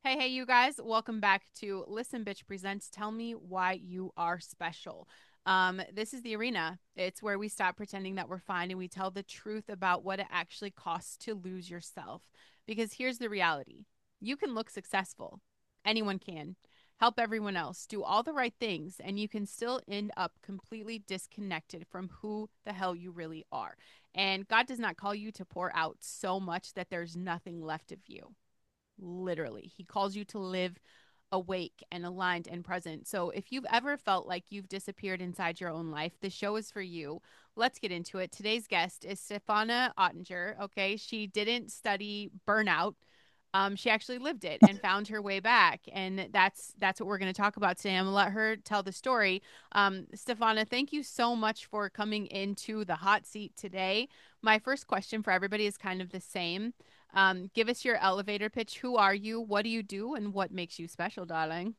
Hey, you guys, welcome back to Listen Bitch Presents Tell Me Why You Are Special. This is the arena. It's where we stop pretending that we're fine and we tell the truth about what it actually costs to lose yourself. Because here's the reality: you can look successful, anyone can, help everyone else, do all the right things, and you can still end up completely disconnected from who the hell you really are. And God does not call you to pour out so much that there's nothing left of you. Literally, he calls you to live awake and aligned and present. So if you've ever felt like you've disappeared inside your own life, the show is for you. Let's get into it. Today's guest is Stefana Ottinger. Okay, she didn't study burnout. She actually lived it and found her way back, and that's what we're going to talk about today. I'm gonna let her tell the story. Stefana, thank you so much for coming into the hot seat today. My first question for everybody is kind of the same. Give us your elevator pitch. Who are you? What do you do? And what makes you special, darling?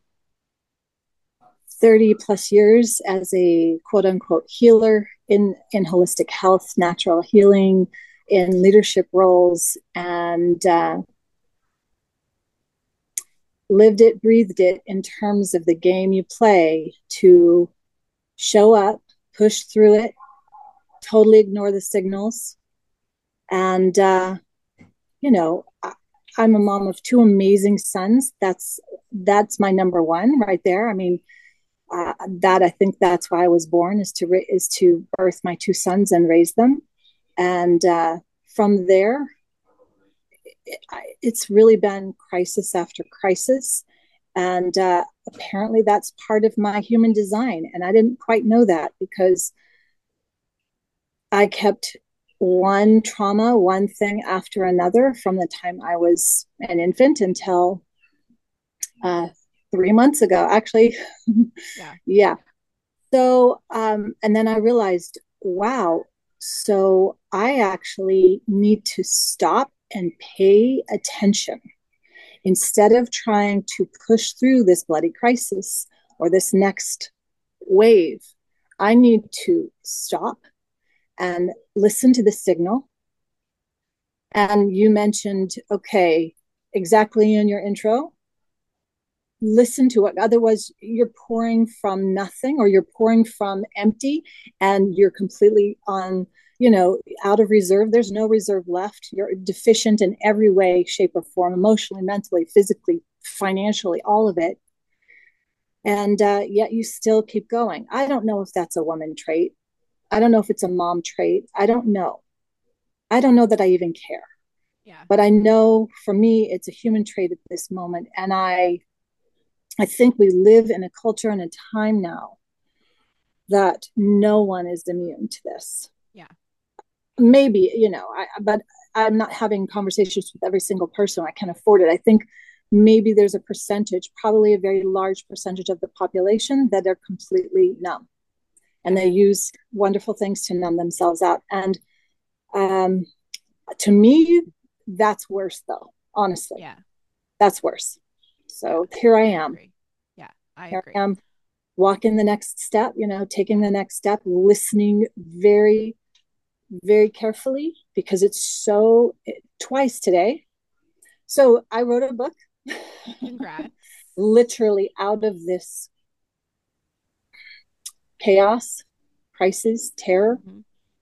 30 plus years as a quote unquote healer in holistic health, natural healing, in leadership roles, and lived it, breathed it in terms of the game you play to show up, push through it, totally ignore the signals. And, you know, I'm a mom of two amazing sons. That's my number one right there. I mean, that I think that's why I was born is to birth my two sons and raise them, and from there, it's really been crisis after crisis, and apparently that's part of my human design, and I didn't quite know that because I kept one trauma, one thing after another from the time I was an infant until uh, 3 months ago, actually. Yeah. Yeah. So, and then I realized, wow, so I actually need to stop and pay attention instead of trying to push through this bloody crisis or this next wave. I need to stop and listen to the signal. And you mentioned, okay, exactly in your intro, listen to it. Otherwise, you're pouring from nothing or you're pouring from empty and you're completely on, out of reserve. There's no reserve left. You're deficient in every way, shape, or form, emotionally, mentally, physically, financially, all of it. And yet you still keep going. I don't know if that's a woman trait. I don't know if it's a mom trait. I don't know. I don't know that I even care. Yeah. But I know for me, it's a human trait at this moment. And I think we live in a culture and a time now that no one is immune to this. Yeah. Maybe, but I'm not having conversations with every single person. I can't afford it. I think maybe there's a percentage, probably a very large percentage of the population that are completely numb and Yeah. they use wonderful things to numb themselves out. And um, to me, that's worse, though, honestly. Yeah. That's worse. Yeah. So here I I am. agree. Yeah. I Here I agree. am walking the next step, taking Yeah. the next step, listening very, very carefully because it's so twice today. So I wrote a book Congrats. literally out of this chaos, crisis, terror. Hmm.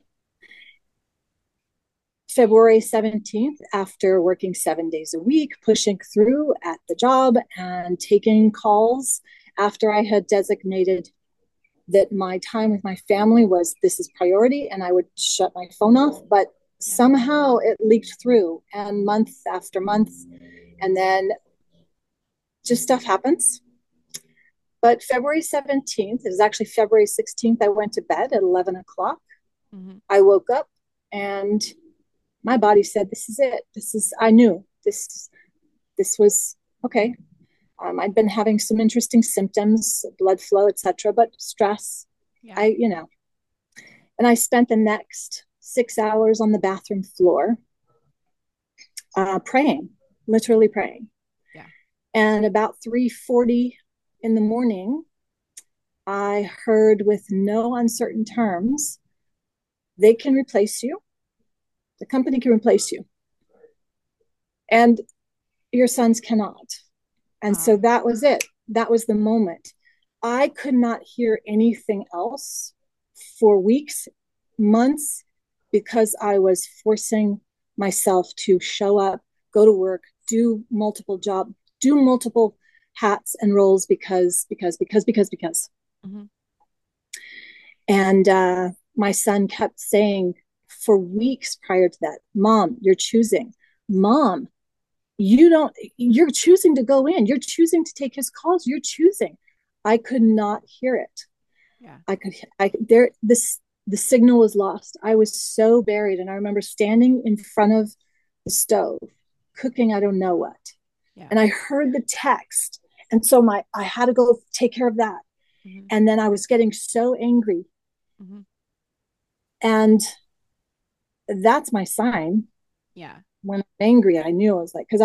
February 17th, after working 7 days a week, pushing through at the job and taking calls after I had designated that my time with my family was this is priority and I would shut my phone off. But Yeah. somehow it leaked through and month after month. And then just stuff happens. But February 17th, it was actually February 16th, I went to bed at 11 o'clock. Hmm. I woke up and my body said, this is it. I knew this was okay. I'd been having some interesting symptoms, blood flow, etc., but stress. Yeah. I, you know, And I spent the next 6 hours on the bathroom floor praying, literally praying. Yeah. And about 3:40 in the morning, I heard with no uncertain terms, they can replace you. The company can replace you. And your sons cannot. And so that was it. That was the moment. I could not hear anything else for weeks, months, because I was forcing myself to show up, go to work, do multiple hats and roles because. Mm-hmm. And my son kept saying for weeks prior to that, Mom, you're choosing. Mom, you're choosing to go in. You're choosing to take his calls. You're choosing. I could not hear it. Yeah. The signal was lost. I was so buried. And I remember standing in front of the stove, cooking, I don't know what. Yeah. And I heard the text. And so I had to go take care of that. Mm-hmm. And then I was getting so angry. Mm-hmm. And that's my sign. Yeah. When I'm angry, I knew I was like, because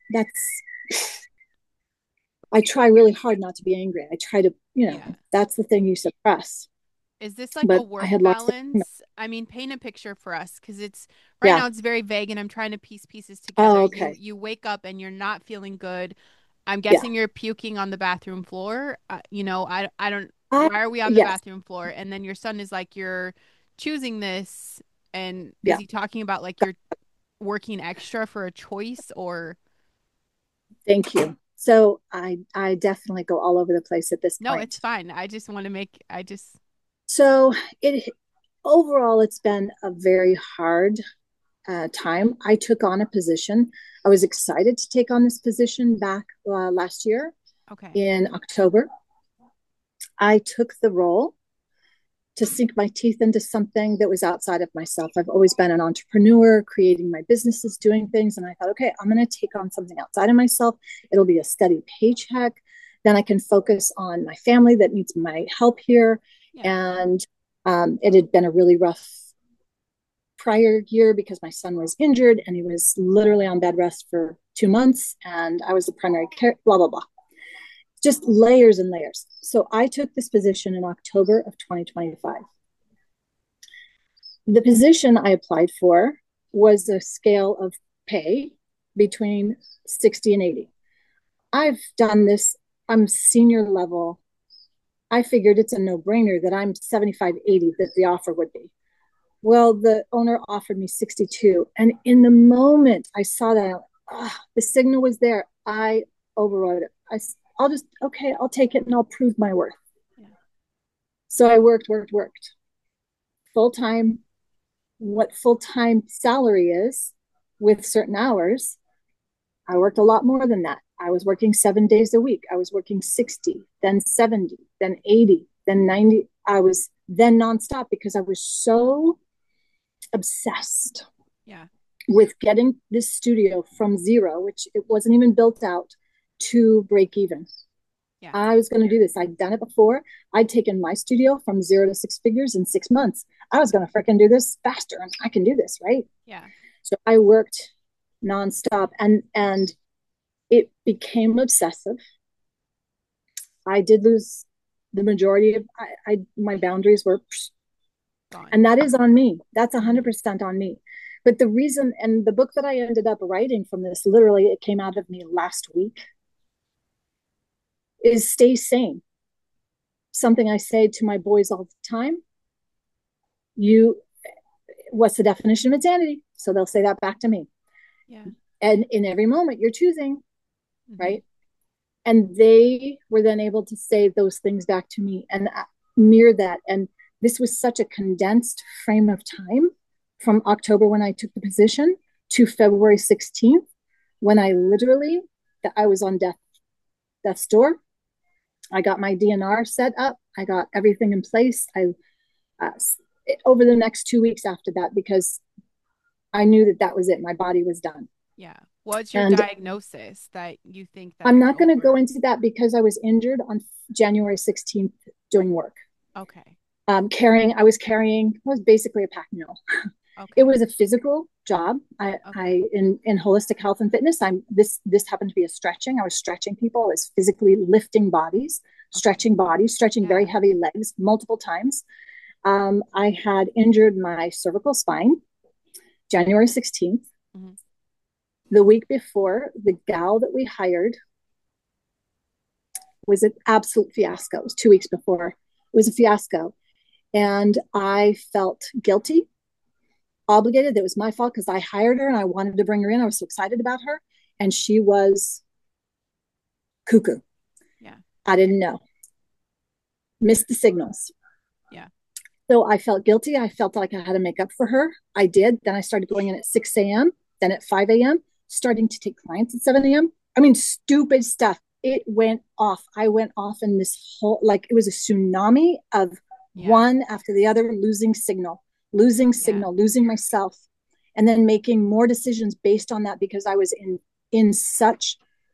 I try really hard not to be angry. I try to, Yeah. that's the thing you suppress. Is this like a But I work had lots of, balance? I mean, paint a picture for us because it's right yeah. now it's very vague and I'm trying to piece pieces together. Oh, You okay. you wake up and you're not feeling good. I'm Yeah. guessing you're puking on the bathroom floor. I don't I, why are we on the yes. bathroom floor? And then your son is like you're choosing this and is Yeah. he talking about like you're working extra for a choice or Thank you. So I definitely go all over the place at this no, it's point. fine. I just want to make I just So it overall, it's been a very hard time. I took on a position. I was excited to take on this position back last year okay. in October. I took the role to sink my teeth into something that was outside of myself. I've always been an entrepreneur, creating my businesses, doing things. And I thought, okay, I'm going to take on something outside of myself. It'll be a steady paycheck. Then I can focus on my family that needs my help here. Yeah. And it had been a really rough prior year because my son was injured and he was literally on bed rest for 2 months. And I was the primary care, blah, blah, blah. Just layers and layers. So I took this position in October of 2025. The position I applied for was a scale of pay between 60 and 80. I've done this, I'm senior level. I figured it's a no brainer that I'm 75, 80 that the offer would be. Well, the owner offered me 62. And in the moment I saw that, the signal was there. I overrode it. I'll take it and I'll prove my worth. Yeah. So I worked full time, what full time salary is with certain hours. I worked a lot more than that. I was working 7 days a week. I was working 60, then 70, then 80, then 90. I was then nonstop because I was so obsessed Yeah. with getting this studio from zero, which it wasn't even built out, to break even. Yeah. I was going to do this. I'd done it before. I'd taken my studio from 0 to 6 figures in 6 months. I was going to freaking do this faster and I can do this, right? Yeah. So I worked nonstop and it became obsessive. I did lose the majority of my boundaries were Gone. and that is on me. That's Mhm. 100% on me. But the reason and the book that I ended up writing from this, literally it came out of me last week, is stay sane. Something I say to my boys all the time. What's the definition of insanity? So they'll say that back to me. Yeah. And in every moment you're choosing, Mhm. right? And they were then able to say those things back to me and mirror that. And this was such a condensed frame of time from October when I took the position to February 16th, when I was on death's door. I got my DNR set up. I got everything in place. Uh, over the next 2 weeks after that, because I knew that was it. My body was done. Yeah. What's your And diagnosis that you think that I'm it's not going to go over? into that because I was injured on January 16th doing work. Okay. I was basically a pack mule. It Okay. was a physical job. Okay. In holistic health and fitness, this happened to be a stretching. I was stretching people. I was physically lifting bodies, Okay. stretching very Yeah. heavy legs multiple times. I had injured my cervical spine January 16th. Mhm. The week before, the gal that we hired was an absolute fiasco. It was 2 weeks before. It was a fiasco. And I felt guilty, obligated. That was my fault because I hired her and I wanted to bring her in. I was so excited about her. And she was cuckoo. Yeah. I didn't know. Missed the signals. Yeah. So I felt guilty. I felt like I had to make up for her. I did. Then I started going in at 6 a.m., then at 5 a.m., starting to take clients at 7 a.m. I mean, stupid stuff. It went off. I went off in this whole, like it was a tsunami of one after the other, losing signal, losing myself, and then making more decisions based on that because I was in such,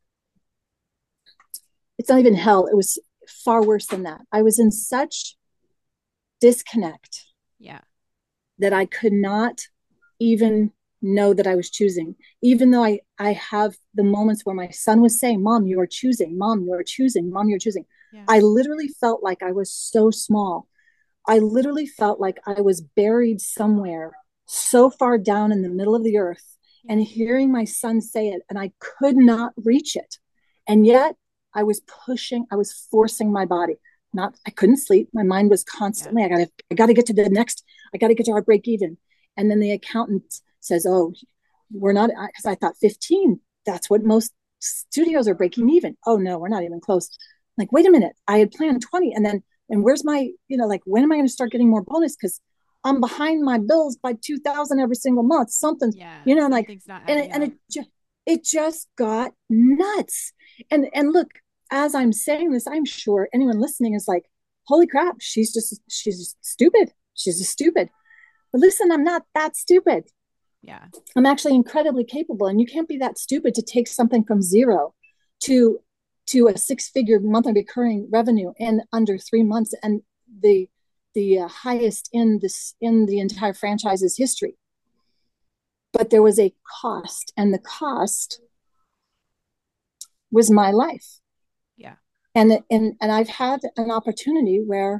it's not even hell. It was far worse than that. I was in such disconnect that I could not even know that I was choosing, even though I have the moments where my son was saying, Mom, you are choosing, Mom, you are choosing, Mom, you're choosing. I literally felt like I was so small. I literally felt like I was buried somewhere so far down in the middle of the earth and hearing my son say it, and I could not reach it. And yet I was forcing my body. I couldn't sleep. My mind was constantly, I gotta get to the next, I gotta get to our break even. And then the accountant says, oh, we're not, because I thought 15, that's what most studios are breaking even. Oh no, we're not even close. Like, wait a minute, I had planned 20. And where's my, like, when am I going to start getting more bonus? Because I'm behind my bills by 2,000 every single month. Something's, like, and it just got nuts. And look, as I'm saying this, I'm sure anyone listening is like, holy crap, she's just stupid. She's just stupid. But listen, I'm not that stupid. Yeah. I'm actually incredibly capable. And you can't be that stupid to take something from zero to a 6-figure monthly recurring revenue in under 3 months, and the highest in the entire franchise's history. But there was a cost, and the cost was my life. Yeah. And I've had an opportunity where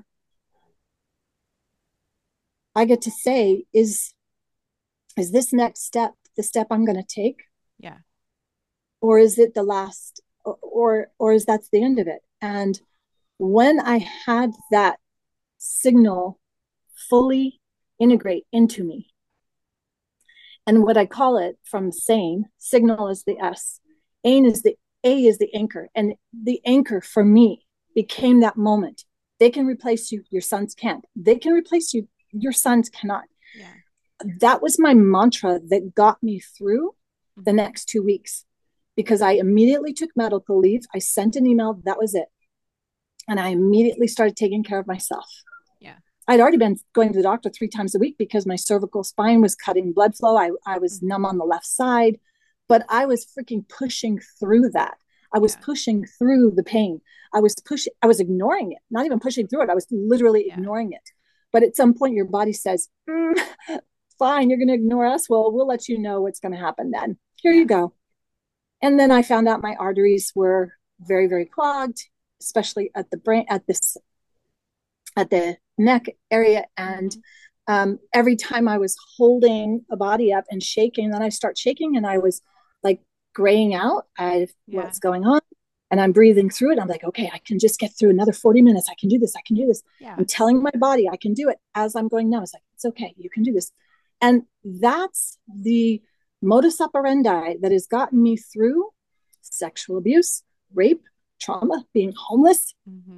I get to say, is this next step the step I'm going to take? Yeah. Or is it the last, or is that's the end of it? And when I had that signal fully integrate into me, and what I call it from sane, signal is the S, A is the anchor, and the anchor for me became that moment. They can replace you, your sons can't. They can replace you, your sons cannot. Yeah. That was my mantra that got me through the next 2 weeks, because I immediately took medical leave. I sent an email. That was it. And I immediately started taking care of myself. Yeah. I'd already been going to the doctor 3 times a week because my cervical spine was cutting blood flow. I was numb on the left side, but I was freaking pushing through that. I was pushing through the pain. I was ignoring it, not even pushing through it. I was literally ignoring it. But at some point your body says, fine, you're going to ignore us. Well, we'll let you know what's going to happen then. Here you go. And then I found out my arteries were very, very clogged, especially at the brain, at the neck area. And every time I was holding a body up and shaking, then I start shaking and I was like graying out. What's going on? And I'm breathing through it. I'm like, okay, I can just get through another 40 minutes. I can do this. I can do this. I'm telling my body I can do it as I'm going numb. It's like, it's okay. You can do this. And that's the modus operandi that has gotten me through sexual abuse, rape, trauma, being homeless,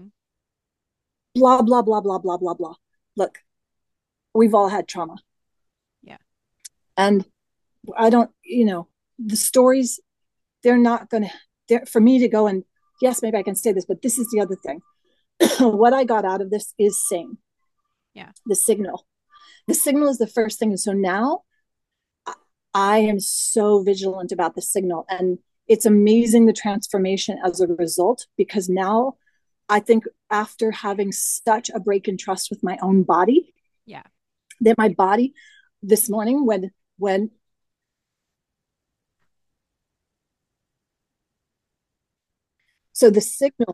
blah, blah, blah, blah, blah, blah, blah. Look, we've all had trauma. Yeah. And I don't, the stories, they're not going to, for me to go and, yes, maybe I can say this, but this is the other thing. What I got out of this is sane. Yeah. The signal is the first thing. And so now I am so vigilant about the signal, and it's amazing the transformation as a result, because now I think after having such a break in trust with my own body, that my body this morning, when so the signal,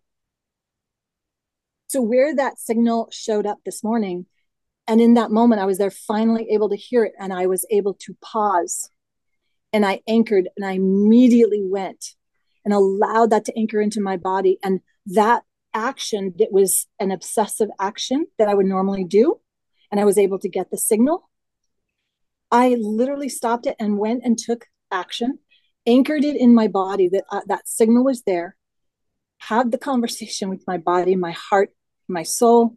so where that signal showed up this morning, and in that moment, I was there finally able to hear it, and I was able to pause, and I anchored, and I immediately went and allowed that to anchor into my body. And that action that was an obsessive action that I would normally do, and I was able to get the signal, I literally stopped it and went and took action, anchored it in my body that that signal was there, had the conversation with my body, my heart, my soul,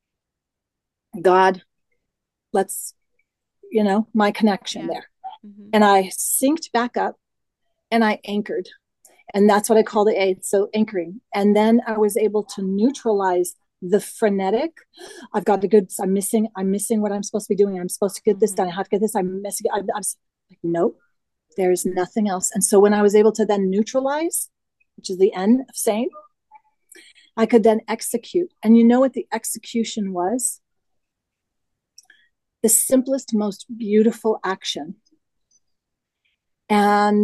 God, let's, my connection Yeah. there. Mm-hmm. And I synced back up and I anchored. And that's what I call the A. So anchoring. And then I was able to neutralize the frenetic. I'm missing what I'm supposed to be doing. I'm supposed to get this done. I Mm-hmm. have to get this. I'm missing. I'm like, nope, there's nothing else. And so when I was able to then neutralize, which is the end of sane, I could then execute. And you know what the execution was? The simplest, most beautiful action. And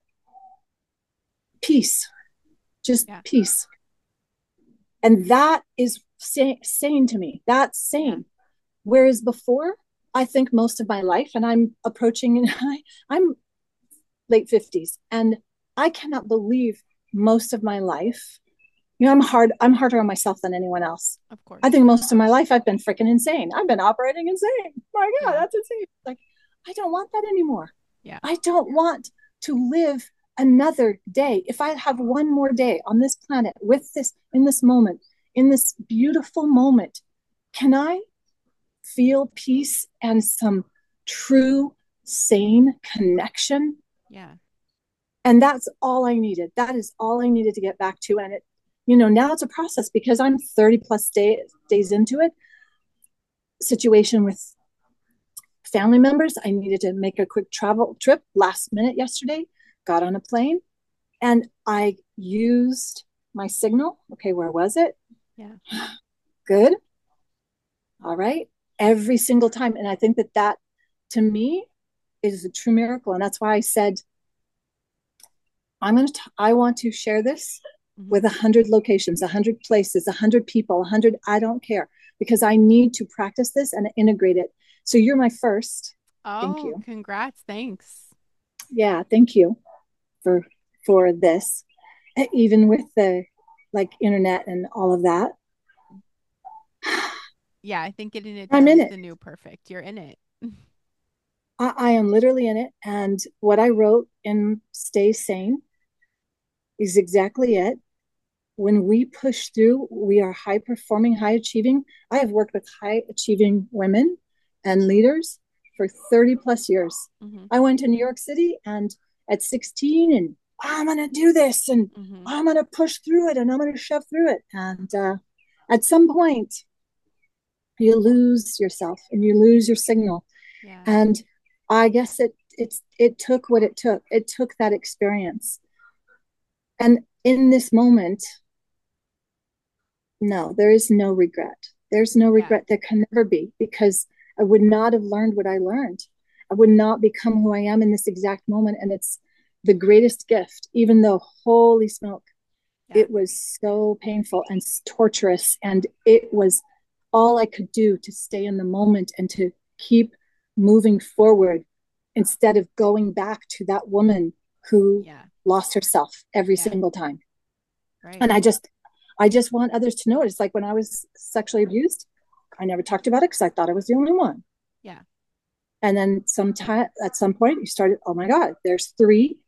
peace, just Yeah. peace. And that is sane to me. That's Yeah. sane. Whereas before, I think most of my life, and I'm approaching, I'm late 50s, and I cannot believe most of my life, I'm harder on myself than anyone else. Of I course. think most of my life I've been freaking insane. I've been operating insane. My God, Yeah. that's insane. Like, I don't want that anymore. Yeah. I don't want to live another day. If I have one more day on this planet with this, in this moment, in this beautiful moment, can I feel peace and some true, sane connection? Yeah. And that's all I needed. That is all I needed to get back to. And now it's a process because I'm 30 plus days into it. Situation with family members. I needed to make a quick travel trip last minute yesterday, got on a plane, and I used my signal. Okay, where was it? Yeah. Good. All right. Every single time. And I think that to me is a true miracle. And that's why I said, I want to share this Mm-hmm. with 100 locations, 100 places, 100 people, 100, I don't care, because I need to practice this and integrate it. So you're my first. Thank Oh, you. congrats. Thanks. Yeah, thank you for this. Even with the internet and all of that. Yeah, I think getting it I'm done in is it. the new perfect. You're in it. I am literally in it. And what I wrote in Stay Sane is exactly it. When we push through, we are high performing, high achieving. I have worked with high achieving women and leaders for 30 plus years. Mm-hmm. I went to New York City and at 16 and I'm going to do this and Mm-hmm. I'm going to push through it and I'm going to shove through it. And at some point, you lose yourself and you lose your signal. Yeah. And I guess it took what it took. It took that experience. And in this moment, no, there is no regret. There's no Yeah. regret. There can never be, because I would not have learned what I learned. I would not become who I am in this exact moment. And it's the greatest gift, even though, holy smoke, Yeah. it was so painful and torturous. And it was all I could do to stay in the moment and to keep moving forward instead of going back to that woman who Yeah. lost herself every Yeah. single time. Right. And I just want others to know it. It's like when I was sexually abused, I never talked about it because I thought I was the only one. Yeah. And then sometime at some point you started, oh my God, there's three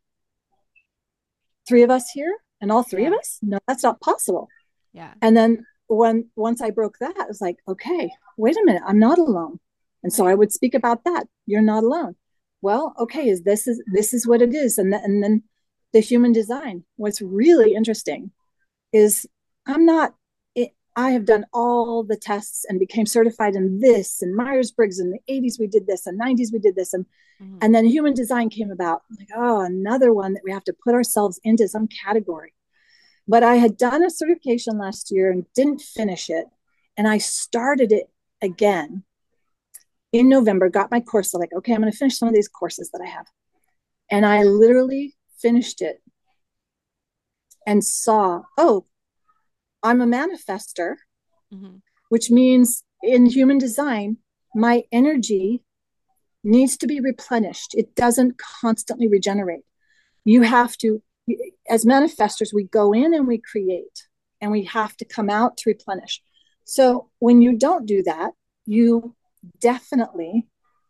of us here and all three of Yeah. us? No, that's not possible. Yeah. And then once I broke that, I was like, okay, wait a minute, I'm not alone. And so Right. I would speak about that. You're not alone. Well, okay, this is what it is. And then the human design. What's really interesting is I'm not, I have done all the tests and became certified in this and Myers-Briggs. In the 80s, we did this, and 90s, we did this. Mm-hmm. And then human design came about. Like, oh, another one that we have to put ourselves into some category. But I had done a certification last year and didn't finish it. And I started it again in November, got my course. So like, okay, I'm going to finish some of these courses that I have. And I literally finished it and saw, oh, I'm a manifester, Mm-hmm. which means in human design, my energy needs to be replenished. It doesn't constantly regenerate. You have to, as manifestors, we go in and we create. and we have to come out to replenish. So when you don't do that, you definitely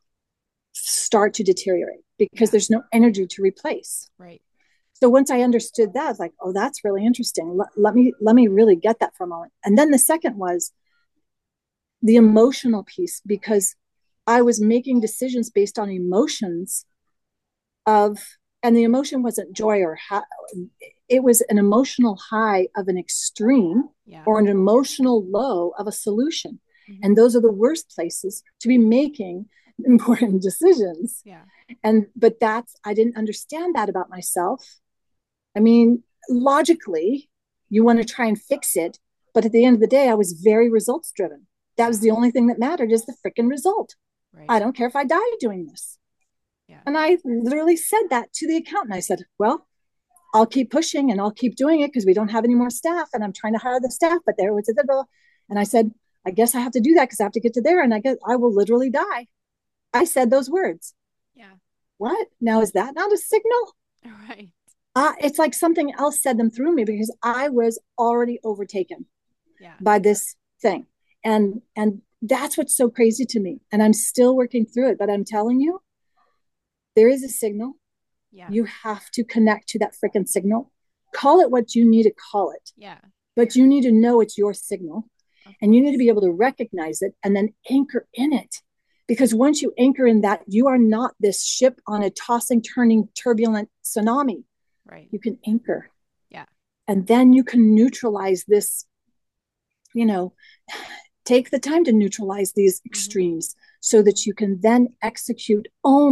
start to deteriorate because Yeah. there's no energy to replace. Right. So once I understood that, I was like, oh, that's really interesting. Let me really get that for a moment. And then the second was the emotional piece, because I was making decisions based on emotions of, and the emotion wasn't joy or it was an emotional high of an extreme Yeah. or an emotional low of a solution. Mm-hmm. And those are the worst places to be making important decisions. Yeah. And, but that's, I didn't understand that about myself. I mean, logically, you want to try and fix it. But at the end of the day, I was very results driven. That Yeah. was the only thing that mattered, is the freaking result. Right. I don't care if I die doing this. Yeah. And I literally said that to the accountant. I said, well, I'll keep pushing and I'll keep doing it because we don't have any more staff and I'm trying to hire the staff, but there was a, and I said, I guess I have to do that because I have to get to there and I guess I will literally die. I said those words. Yeah. What? Now, is that not a signal? Right. It's like something else said them through me because I was already overtaken Yeah. by this thing. And that's what's so crazy to me. And I'm still working through it, but I'm telling you, there is a signal. Yeah. You have to connect to that freaking signal. Call it what you need to call it, Yeah. but you need to know it's your signal Of and you need to course. be able to recognize it and then anchor in it. Because once you anchor in that, you are not this ship on a tossing, turning, turbulent tsunami. Right. You can anchor. Yeah. And then you can neutralize this, you know, take the time to neutralize these Mm-hmm. extremes so that you can then execute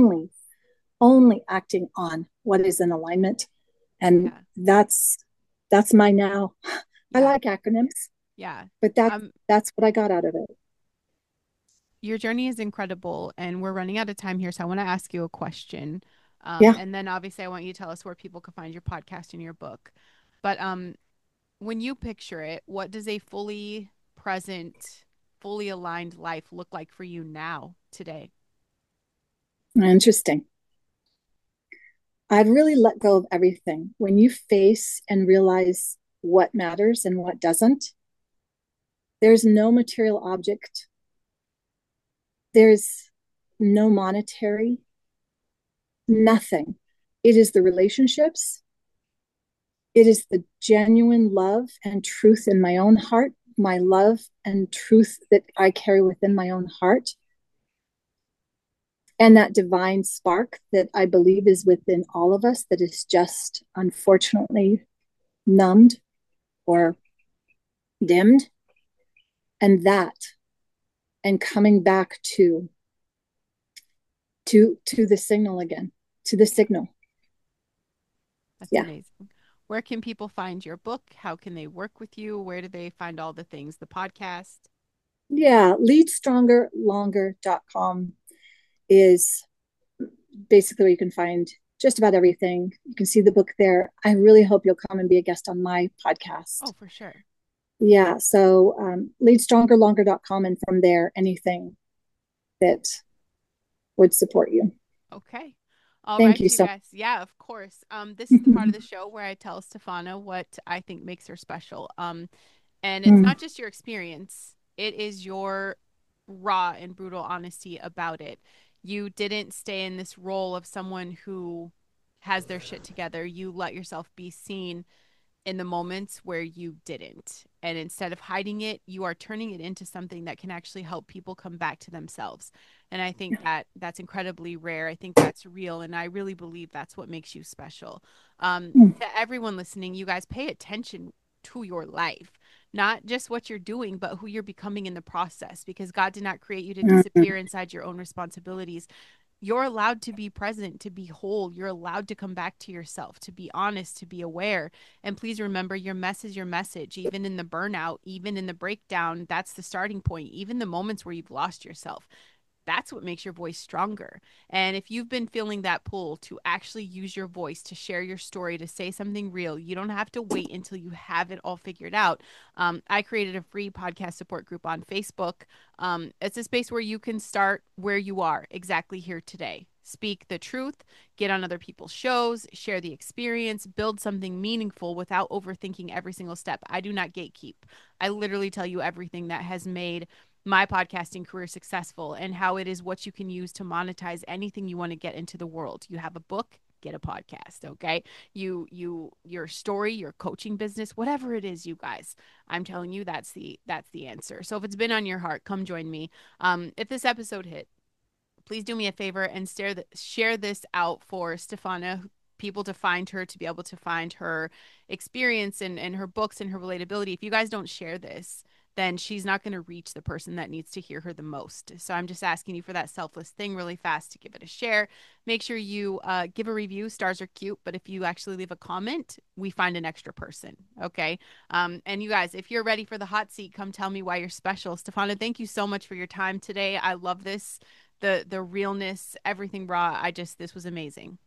only acting on what is in alignment. And Yeah. that's my now. I Yeah. like acronyms, Yeah. but that's Um, that's what I got out of it. your journey is incredible, and we're running out of time here, so I want to ask you a question. Yeah. And then obviously I want you to tell us where people can find your podcast and your book. But when you picture it, what does a fully present, fully aligned life look like for you now, today? Interesting. I've really let go of everything. When you face and realize what matters and what doesn't, there's no material object, there's no monetary, nothing. It is the relationships, it is the genuine love and truth in my own heart, my love and truth that I carry within my own heart, and that divine spark that I believe is within all of us that is just unfortunately numbed or dimmed. And that, and coming back to the signal again, to the signal. That's Yeah. amazing. Where can people find your book? How can they work with you? Where do they find all the things? The podcast? Yeah. Leadstrongerlonger.com is basically where you can find just about everything. You can see the book there. I really hope you'll come and be a guest on my Oh, podcast. for sure. Yeah. So leadstrongerlonger.com, and from there, anything that would support you. Okay. All Thank right, you you so guys. Yeah, of course. This is the part of the show where I tell Stefana what I think makes her special. And it's much. not just your experience, it is your raw and brutal honesty about it. You didn't stay in this role of someone who has their shit together. You let yourself be seen in the moments where you didn't. And instead of hiding it, you are turning it into something that can actually help people come back to themselves. And I think that that's incredibly rare. I think that's real. And I really believe that's what makes you special. To everyone listening, you guys pay attention to your life, not just what you're doing, but who you're becoming in the process, because God did not create you to disappear inside your own responsibilities. You're allowed to be present, to be whole. You're allowed to come back to yourself, to be honest, to be aware. And please remember, your mess is your message. Even in the burnout, even in the breakdown, that's the starting point. Even the moments where you've lost yourself, That's what makes your voice stronger. And if you've been feeling that pull to actually use your voice to share your story, to say something real, you don't have to wait until you have it all figured out. I created a free podcast support group on Facebook. It's a space where you can start where you are exactly here today. Speak the truth, get on other people's shows, share the experience, build something meaningful without overthinking every single step. I do not gatekeep. I literally tell you everything that has made my podcasting career successful and how it is what you can use to monetize anything you want to get into the world. You have a book, get a podcast, okay? Your story, your coaching business, whatever it is, you guys. I'm telling you that's the answer. So if it's been on your heart, come join me. If this episode hit, please do me a favor and share this out for Stefana, people to find her, to be able to find her experience and her books and her relatability. If you guys don't share this, then she's not going to reach the person that needs to hear her the most. So I'm just asking you for that selfless thing really fast to give it a share. Make sure you give a review. Stars are cute, but if you actually leave a comment, we find an extra person. Okay. And you guys, if you're ready for the hot seat, come tell me why you're special. Stefana, thank you so much for your time today. I love this, the realness, everything raw. This was amazing.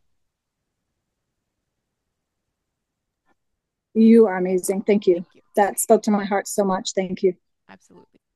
You are amazing. Thank you. Thank you. That spoke to my heart so much. Thank you. Absolutely.